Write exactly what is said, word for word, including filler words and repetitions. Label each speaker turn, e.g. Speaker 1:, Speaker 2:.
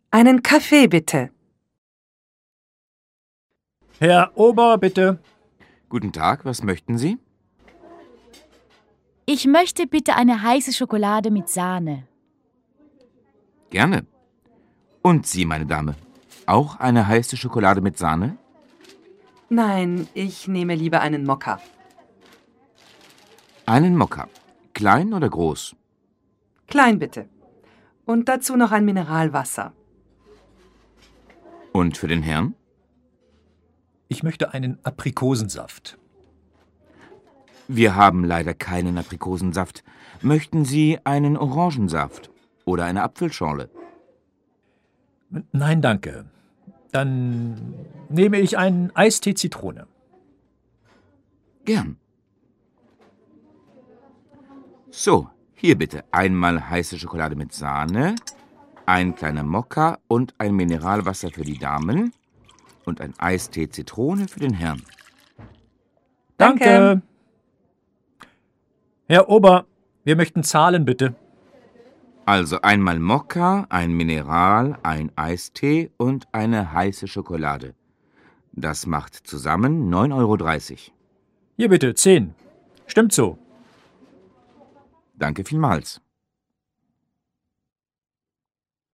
Speaker 1: Einen Kaffee, bitte.
Speaker 2: Herr Ober, bitte.
Speaker 3: Guten Tag, was möchten Sie?
Speaker 4: Ich möchte bitte eine heiße Schokolade mit Sahne.
Speaker 3: Gerne. Und Sie, meine Dame, auch eine heiße Schokolade mit Sahne?
Speaker 1: Nein, ich nehme lieber einen Mokka.
Speaker 3: Einen Mokka. Klein oder groß?
Speaker 1: Klein, bitte. Und dazu noch ein Mineralwasser.
Speaker 3: Und für den Herrn?
Speaker 2: Ich möchte einen Aprikosensaft.
Speaker 3: Wir haben leider keinen Aprikosensaft. Möchten Sie einen Orangensaft oder eine Apfelschorle?
Speaker 2: Nein, danke. Dann nehme ich einen Eistee Zitrone.
Speaker 3: Gern. So, hier bitte einmal heiße Schokolade mit Sahne, ein kleiner Mokka und ein Mineralwasser für die Damen und ein Eistee Zitrone für den Herrn.
Speaker 2: Danke.
Speaker 1: Danke.
Speaker 2: Herr Ober, wir möchten zahlen, bitte.
Speaker 3: Also einmal Mokka, ein Mineral, ein Eistee und eine heiße Schokolade. Das macht zusammen neun Euro dreißig.
Speaker 2: Hier bitte, zehn. Stimmt so.
Speaker 3: Danke vielmals.